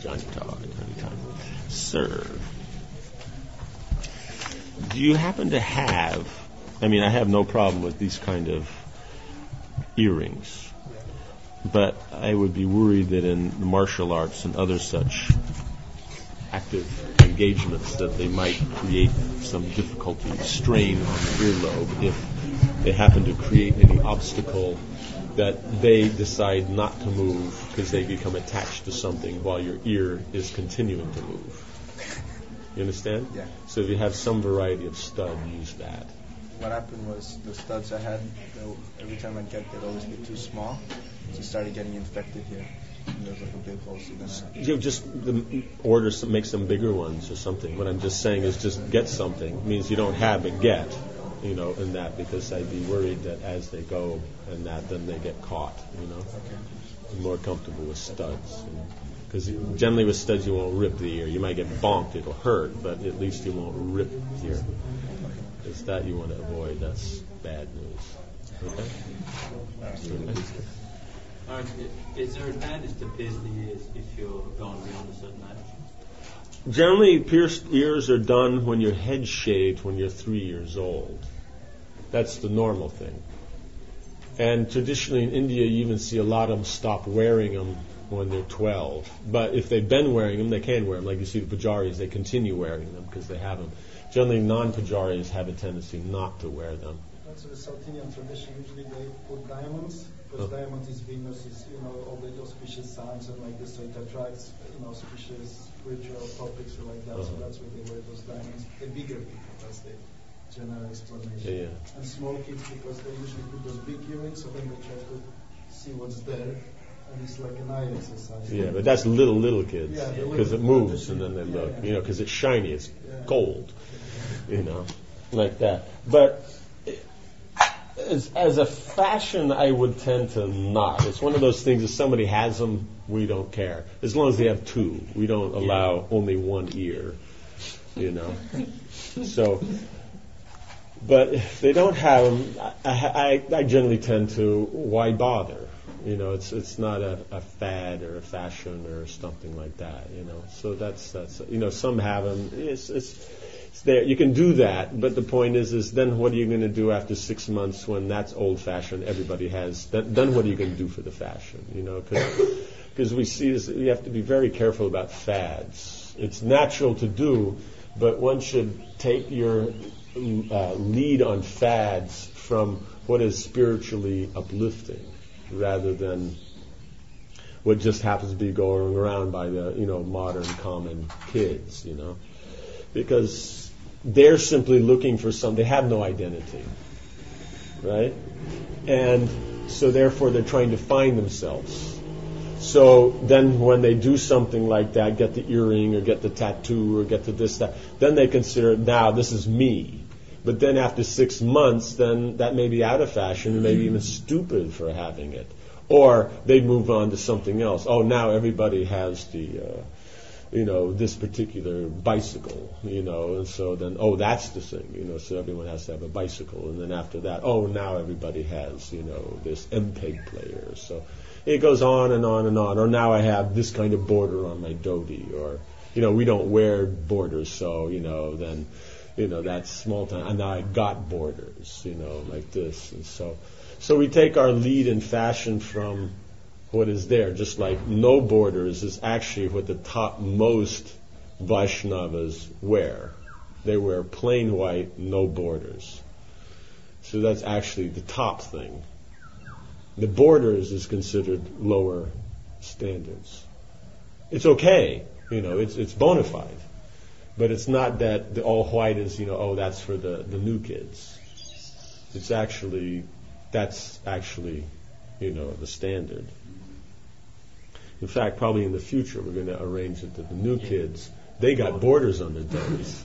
Johnny Talk. Sir, do you happen to have, I mean, I have no problem with these kind of earrings, but I would be worried that in the martial arts and other such active engagements that they might create some difficulty, strain on the earlobe if they happen to create any obstacle that they decide not to move because they become attached to something while your ear is continuing to move. You understand? Yeah. So if you have some variety of stud, use that. What happened was the studs I had, every time I'd get, they'd always get too small. So I started getting infected here. And there was like a big hole. So then You just order some, make some bigger ones or something. What I'm just saying is just get something. It means you don't have, but get, in that, because I'd be worried that as they go and that, then they get caught, Okay. I'm more comfortable with studs. Because generally with studs you won't rip the ear. You might get bonked, it'll hurt, but at least you won't rip the ear. It's that you want to avoid. That's bad news. Okay? Is there an advantage to pierce the ears if you're gone beyond a certain age? Generally, pierced ears are done when your head's shaved when you're 3 years old. That's the normal thing. And traditionally in India, you even see a lot of them stop wearing them when they're 12. But if they've been wearing them, they can wear them. Like you see the Pujaris, they continue wearing them because they have them. Generally, non-Pujaris have a tendency not to wear them. Also, the South Indian tradition, usually they put diamonds, because diamond is Venus, is, all the auspicious signs and like this, so it attracts, auspicious spiritual topics or like that, so that's why they wear those diamonds. The bigger people, that's the general explanation. Yeah. And small kids, because they usually put those big earrings, so then they try to see what's there, and it's like an eye exercise. Yeah, but that's little kids, Yeah, because it moves and then they look, because it's shiny, it's gold, like that. But as a fashion, I would tend to not. It's one of those things, if somebody has them, we don't care. As long as they have two. We don't allow only one ear, So, but if they don't have them, I generally tend to, why bother? It's not a fad or a fashion or something like that, So that's some have them. It's there. You can do that, but the point is then what are you going to do after 6 months when that's old-fashioned? Everybody has. Then what are you going to do for the fashion? Because we see this, you have to be very careful about fads. It's natural to do, but one should take your lead on fads from what is spiritually uplifting, rather than what just happens to be going around by the modern common kids, because they're simply looking for something. They have no identity, right? And so therefore they're trying to find themselves. So then when they do something like that, get the earring or get the tattoo or get the this, that, then they consider, now this is me. But then after 6 months, then that may be out of fashion and maybe even stupid for having it. Or they move on to something else. Oh, now everybody has the, this particular bicycle, and so then, that's the thing, so everyone has to have a bicycle. And then after that, now everybody has, this MPEG player. So it goes on and on and on. Or now I have this kind of border on my dhoti. Or, we don't wear borders, so, then, that's small time. And now I got borders, like this. And so we take our lead in fashion from what is there, just like no borders is actually what the topmost Vaishnavas wear. They wear plain white, no borders. So that's actually the top thing. The borders is considered lower standards. It's okay, it's bona fide. But it's not that the all white is, that's for the new kids. That's actually, the standard. In fact, probably in the future, we're going to arrange it that the new kids, they got borders on their dhotis.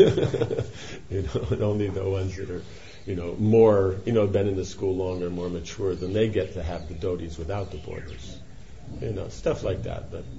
And only the ones that are, more, been in the school longer, more mature, then they get to have the dhotis without the borders. Stuff like that. But,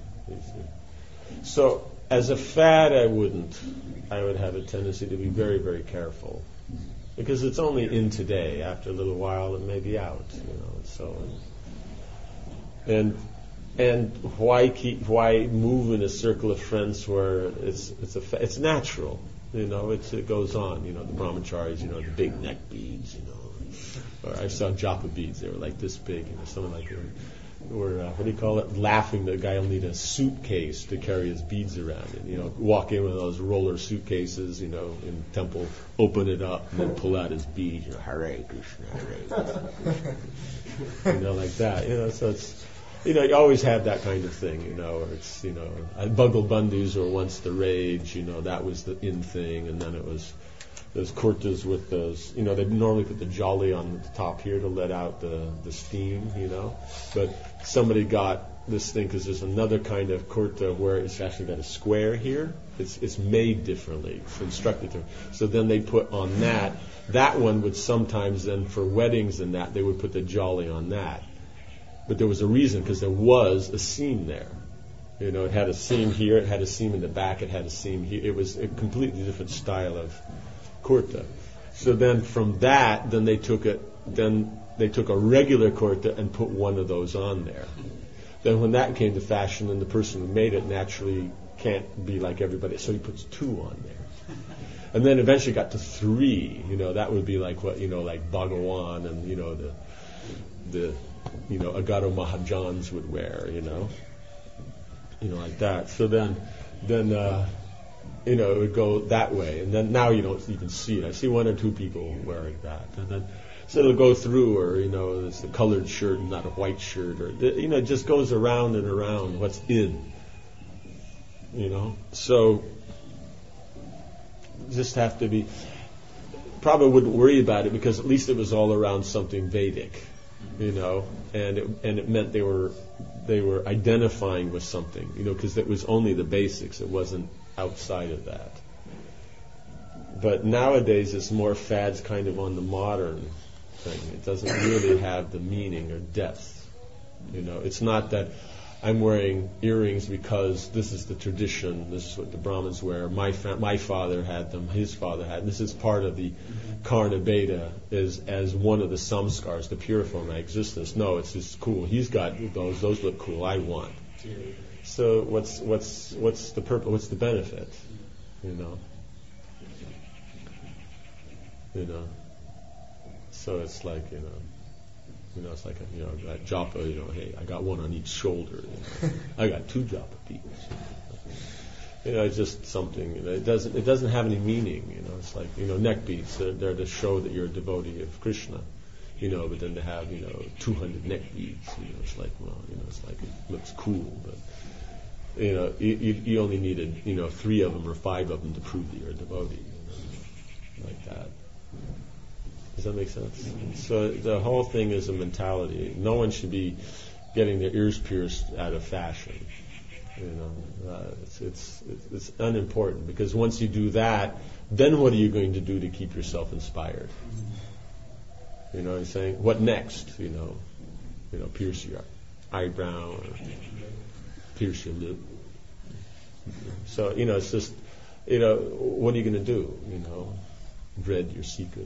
So, as a fad, I wouldn't. I would have a tendency to be very, very careful. Because it's only in today. After a little while, it may be out, And And why move in a circle of friends where it's natural, it goes on, the brahmacharis, the big neck beads, or I saw japa beads, they were like this big, something like that. Or what do you call it? Laughing, the guy will need a suitcase to carry his beads around. And, walk in with those roller suitcases, in temple, open it up, and then pull out his beads. Hare Krishna, Hare Krishna. Like that. So it's, you always have that kind of thing. Or it's, Buggle Bundus were once the rage. That was the in thing, and then it was those kurtas with those, they normally put the jolly on the top here to let out the steam, But somebody got this thing because there's another kind of kurta where it's actually got a square here. It's made differently. It's constructed differently. So then they put on that. That one would sometimes then, for weddings and that, they would put the jolly on that. But there was a reason, because there was a seam there. It had a seam here, it had a seam in the back, it had a seam here. It was a completely different style of kurta. So then from that, then they took a regular kurta and put one of those on there. Then when that came to fashion, then the person who made it naturally can't be like everybody, so he puts two on there. And then eventually got to three. That would be like what like Bhagawan and the Agaro Mahajans would wear. Like that. So then. It would go that way, and then now you don't even see it. I see one or two people wearing that, and then so it'll go through, or it's a colored shirt and not a white shirt, or it just goes around and around what's in. So just have to be. Probably wouldn't worry about it because at least it was all around something Vedic, and it meant they were identifying with something, because it was only the basics. It wasn't outside of that. But nowadays it's more fads kind of on the modern thing. It doesn't really have the meaning or depth. It's not that I'm wearing earrings because this is the tradition, this is what the Brahmins wear, my father had them, his father had them. This is part of the Karna Beda as one of the samskars to purify my existence. No, it's just cool. He's got those look cool, I want. So what's the purpose? What's the benefit? So it's like it's like that japa. Hey, I got one on each shoulder. I got two japa beads. It's just something. It doesn't have any meaning. It's like neck beads. They're to show that you're a devotee of Krishna. But then to have 200 neck beads. It's like it's like it looks cool, but. You only needed 3 of them or 5 of them to prove that you're a devotee, like that. Does that make sense? So the whole thing is a mentality. No one should be getting their ears pierced out of fashion. It's unimportant, because once you do that, then what are you going to do to keep yourself inspired? What I'm saying? What next? Pierce your eyebrow or pierce your lip. So, it's just, what are you going to do? Dread your seeker.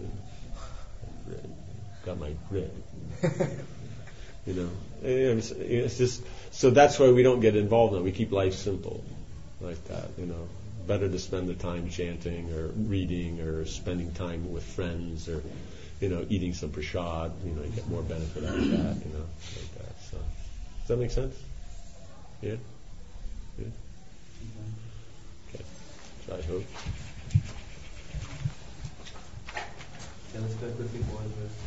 Got my dread. It's just, so that's why we don't get involved in it. We keep life simple like that, Better to spend the time chanting or reading or spending time with friends or, eating some prasad, you get more benefit out of that, like that. So, does that make sense? Yeah? Yeah? Okay. So I hope. Yeah, let's go quickly for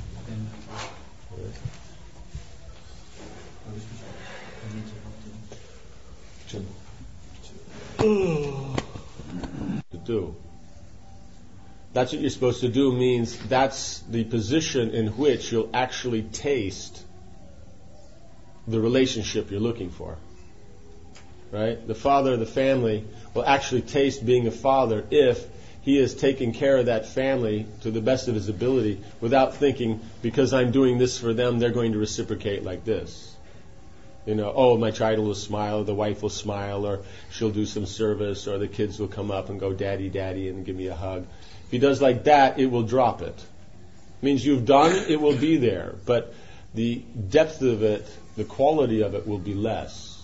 to do. That's what you're supposed to do means that's the position in which you'll actually taste the relationship you're looking for. Right? The father of the family will actually taste being a father if he is taking care of that family to the best of his ability without thinking, because I'm doing this for them, they're going to reciprocate like this. My child will smile, or the wife will smile, or she'll do some service, or the kids will come up and go, daddy, daddy, and give me a hug. If he does like that, it will drop it. It means you've done, it will be there, but the depth of it, the quality of it will be less.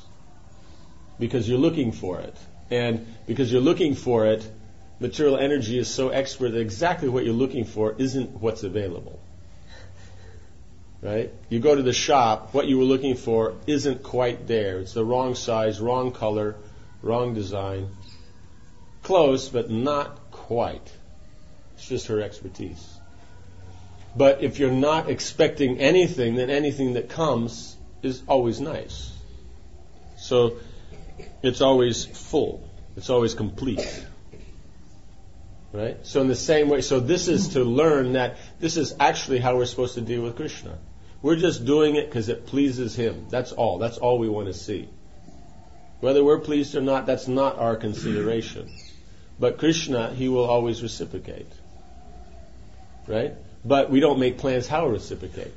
because you're looking for it. And because you're looking for it, material energy is so expert that exactly what you're looking for isn't what's available. Right? You go to the shop, what you were looking for isn't quite there. It's the wrong size, wrong color, wrong design. Close, but not quite. It's just her expertise. But if you're not expecting anything, then anything that comes is always nice. So it's always full. It's always complete. Right? So in the same way, so this is to learn that this is actually how we're supposed to deal with Krishna. We're just doing it because it pleases him. That's all. That's all we want to see. Whether we're pleased or not, that's not our consideration. But Krishna, he will always reciprocate. Right? But we don't make plans how to reciprocate.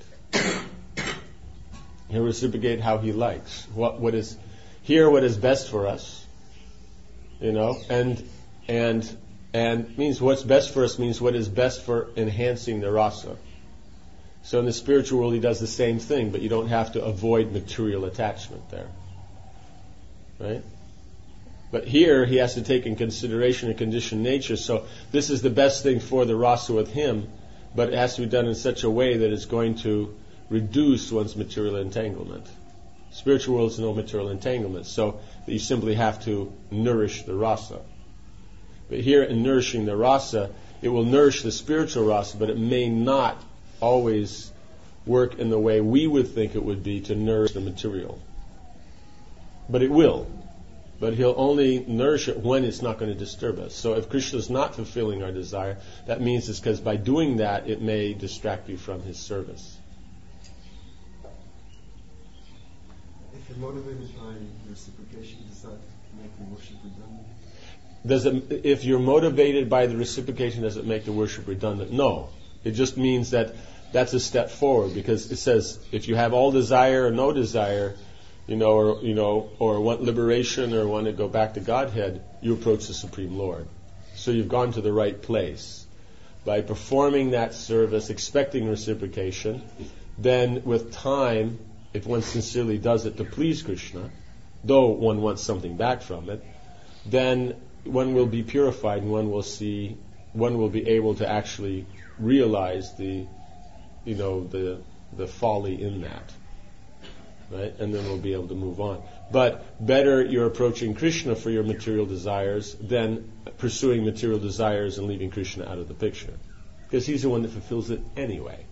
He'll reciprocate how he likes. What is best for us. You know, and means what's best for us means what is best for enhancing the rasa. So in the spiritual world he does the same thing, but you don't have to avoid material attachment there. Right? But here he has to take in consideration a conditioned nature, so this is the best thing for the rasa with him, but it has to be done in such a way that it's going to reduce one's material entanglement. Spiritual world is no material entanglement, so you simply have to nourish the rasa. But here in nourishing the rasa, it will nourish the spiritual rasa, but it may not always work in the way we would think it would be to nourish the material. But it will. But he'll only nourish it when it's not going to disturb us. So if Krishna is not fulfilling our desire, that means it's because by doing that, it may distract you from his service. If you're motivated by reciprocation, does that make the worship redundant? If you're motivated by the reciprocation, does it make the worship redundant? No. It just means that that's a step forward, because it says if you have all desire or no desire, or want liberation or want to go back to Godhead, you approach the Supreme Lord. So you've gone to the right place. By performing that service, expecting reciprocation, then with time, if one sincerely does it to please Krishna, though one wants something back from it, then one will be purified and one will be able to actually realize the folly in that. Right? And then we'll be able to move on. But better you're approaching Krishna for your material desires than pursuing material desires and leaving Krishna out of the picture. Because he's the one that fulfills it anyway.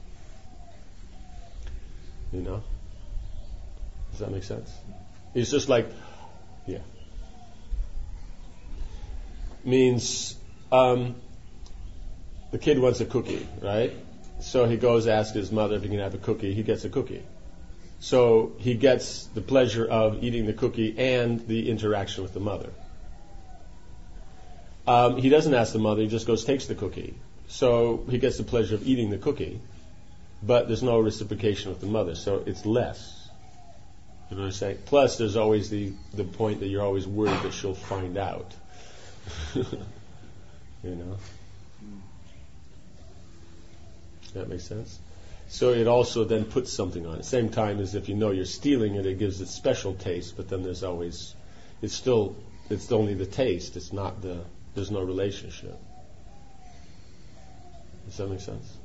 You know? Does that make sense? It's just like, yeah. Means the kid wants a cookie, right? So he goes, asks his mother if he can have a cookie. He gets a cookie. So he gets the pleasure of eating the cookie and the interaction with the mother. He doesn't ask the mother, he just goes, takes the cookie. So he gets the pleasure of eating the cookie, but there's no reciprocation with the mother, so it's less. You know what I'm saying? Plus, there's always the point that you're always worried that she'll find out. You know? Does that make sense? So it also then puts something on it. Same time as if you know you're stealing it, it gives it special taste, but then it's only the taste, there's no relationship. Does that make sense?